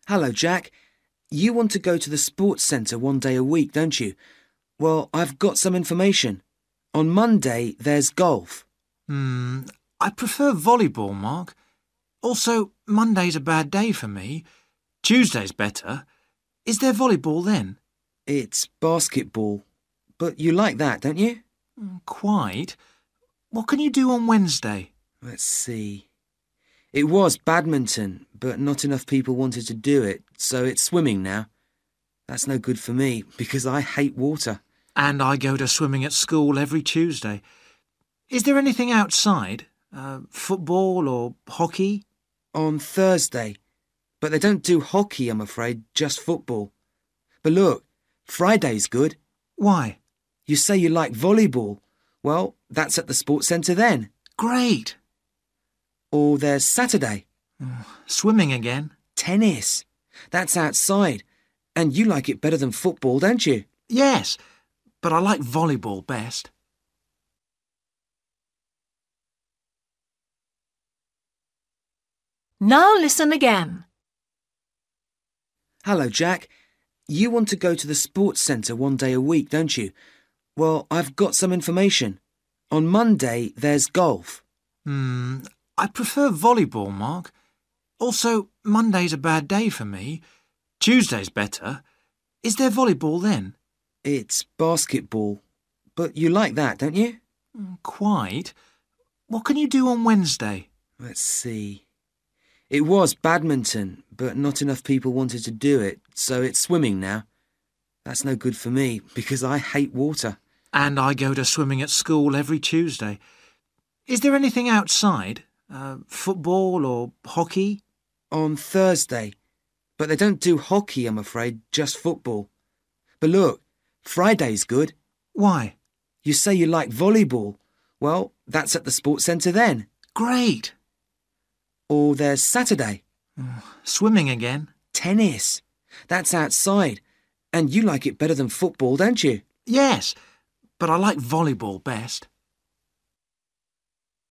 Hello, Jack. You want to go to the sports centre one day a week, don't you? Well, I've got some information. On Monday, there's golf. I prefer volleyball, Mark. Also, Monday's a bad day for me. Tuesday's better. Is there volleyball then? It's basketball. But you like that, don't you? Quite. What can you do on Wednesday? Let's see. It was badminton, but not enough people wanted to do it, so it's swimming now. That's no good for me, because I hate water. And I go to swimming at school every Tuesday. Is there anything outside? Football or hockey? On Thursday. But they don't do hockey, I'm afraid, just football. But look, Friday's good. Why? You say you like volleyball. Well, that's at the sports centre then. Great. Or there's Saturday. Swimming again? Tennis. That's outside. And you like it better than football, don't you? Yes, but I like volleyball best. Now listen again. Hello, Jack. You want to go to the sports centre one day a week, don't you? Well, I've got some information. On Monday, there's golf. I prefer volleyball, Mark. Also, Monday's a bad day for me. Tuesday's better. Is there volleyball then? It's basketball. But you like that, don't you? Quite. What can you do on Wednesday? Let's see. It was badminton, but not enough people wanted to do it, so it's swimming now. That's no good for me, because I hate water. And I go to swimming at school every Tuesday. Is there anything outside? Football or hockey? On Thursday. But they don't do hockey, I'm afraid, just football. But look, Friday's good. Why? You say you like volleyball. Well, that's at the sports centre then. Great. Or there's Saturday. Swimming again? Tennis. That's outside. And you like it better than football, don't you? Yes, but I like volleyball best.